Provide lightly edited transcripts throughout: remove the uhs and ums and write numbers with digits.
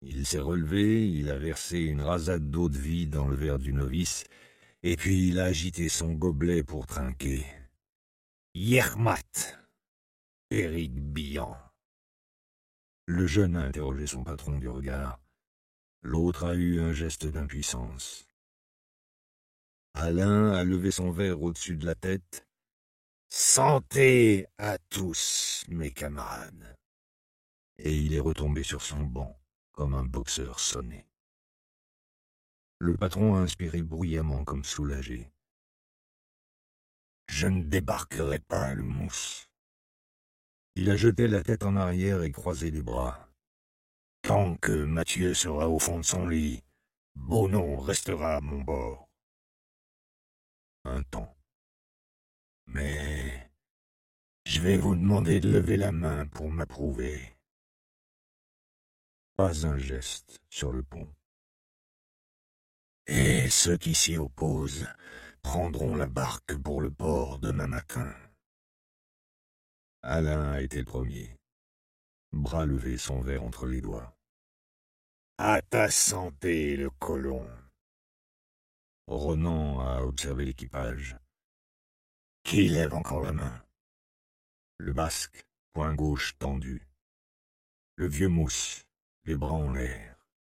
Il s'est relevé, il a versé une rasade d'eau de vie dans le verre du novice, et puis il a agité son gobelet pour trinquer. Yermat, Éric Bihan. Le jeune a interrogé son patron du regard. L'autre a eu un geste d'impuissance. Alain a levé son verre au-dessus de la tête. Santé à tous, mes camarades. Et il est retombé sur son banc, comme un boxeur sonné. Le patron a inspiré bruyamment comme soulagé. Je ne débarquerai pas, le mousse. Il a jeté la tête en arrière et croisé les bras. Tant que Mathieu sera au fond de son lit, Bonon restera à mon bord. Un temps. Mais je vais vous demander de lever la main pour m'approuver. Pas un geste sur le pont. Et ceux qui s'y opposent prendront la barque pour le port demain matin. Alain a été le premier. Bras levé, son verre entre les doigts. À ta santé, le colon. Ronan a observé l'équipage. Qui lève encore la main? Le basque, poing gauche tendu. Le vieux mousse, les bras en l'air.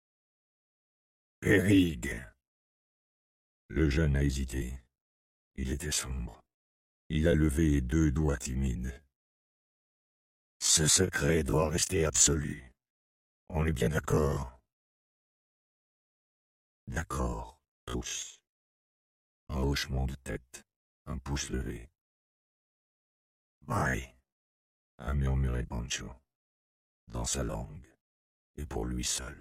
Périgue. Le jeune a hésité. Il était sombre. Il a levé 2 doigts timides. Ce secret doit rester absolu. On est bien d'accord? D'accord, tous. Un hochement de tête, un pouce levé. Bye, a murmuré Pancho, dans sa langue, et pour lui seul.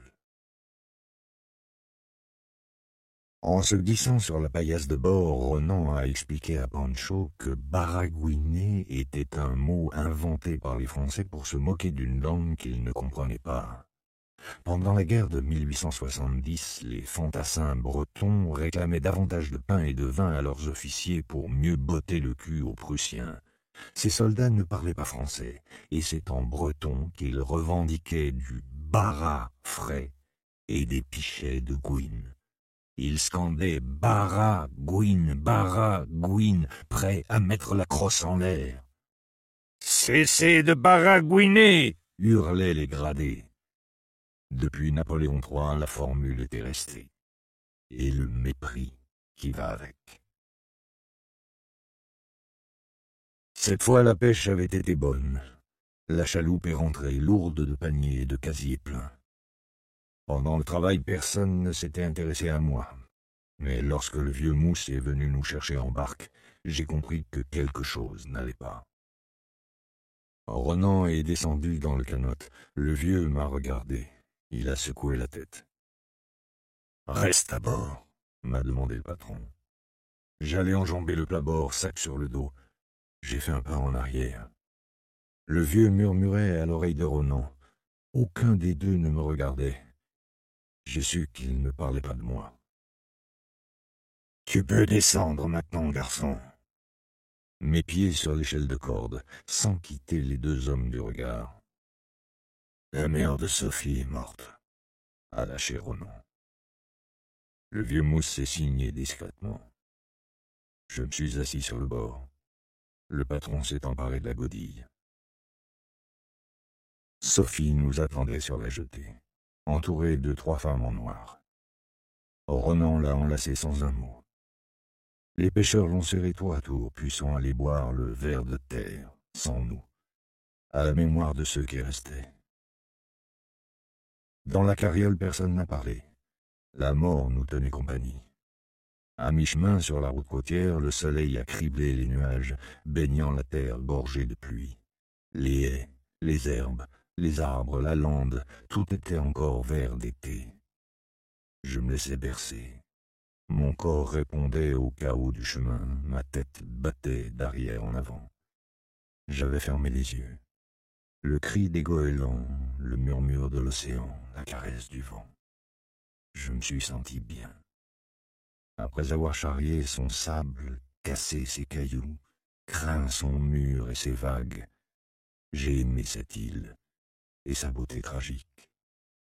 En se glissant sur la paillasse de bord, Ronan a expliqué à Pancho que baragouiner était un mot inventé par les Français pour se moquer d'une langue qu'ils ne comprenaient pas. Pendant la guerre de 1870, les fantassins bretons réclamaient davantage de pain et de vin à leurs officiers pour mieux botter le cul aux Prussiens. Ces soldats ne parlaient pas français, et c'est en breton qu'ils revendiquaient du bara frais et des pichets de gouine. Ils scandaient bara gouine, prêts à mettre la crosse en l'air. Cessez de baragouiner, hurlaient les gradés. Depuis Napoléon III, la formule était restée. Et le mépris qui va avec. Cette fois, la pêche avait été bonne. La chaloupe est rentrée lourde de paniers et de casiers pleins. Pendant le travail, personne ne s'était intéressé à moi. Mais lorsque le vieux mousse est venu nous chercher en barque, j'ai compris que quelque chose n'allait pas. Ronan est descendu dans le canot. Le vieux m'a regardé. Il a secoué la tête. « Reste à bord », m'a demandé le patron. J'allais enjamber le plat-bord, sac sur le dos. J'ai fait un pas en arrière. Le vieux murmurait à l'oreille de Ronan. Aucun des deux ne me regardait. J'ai su qu'il ne parlait pas de moi. « Tu peux descendre maintenant, garçon. » Mes pieds sur l'échelle de corde, sans quitter les 2 hommes du regard. La mère de Sophie est morte, a lâché Ronan. Le vieux mousse s'est signé discrètement. Je me suis assis sur le bord. Le patron s'est emparé de la godille. Sophie nous attendait sur la jetée, entourée de 3 femmes en noir. Ronan l'a enlacée sans un mot. Les pêcheurs l'ont serré tour à tour, puis sont allés boire le verre de terre, sans nous, à la mémoire de ceux qui restaient. Dans la carriole, personne n'a parlé. La mort nous tenait compagnie. À mi-chemin sur la route côtière, le soleil a criblé les nuages, baignant la terre gorgée de pluie. Les haies, les herbes, les arbres, la lande, tout était encore vert d'été. Je me laissais bercer. Mon corps répondait au chaos du chemin, ma tête battait d'arrière en avant. J'avais fermé les yeux. Le cri des goélands, le murmure de l'océan, la caresse du vent. Je me suis senti bien. Après avoir charrié son sable, cassé ses cailloux, craint son mur et ses vagues, j'ai aimé cette île et sa beauté tragique.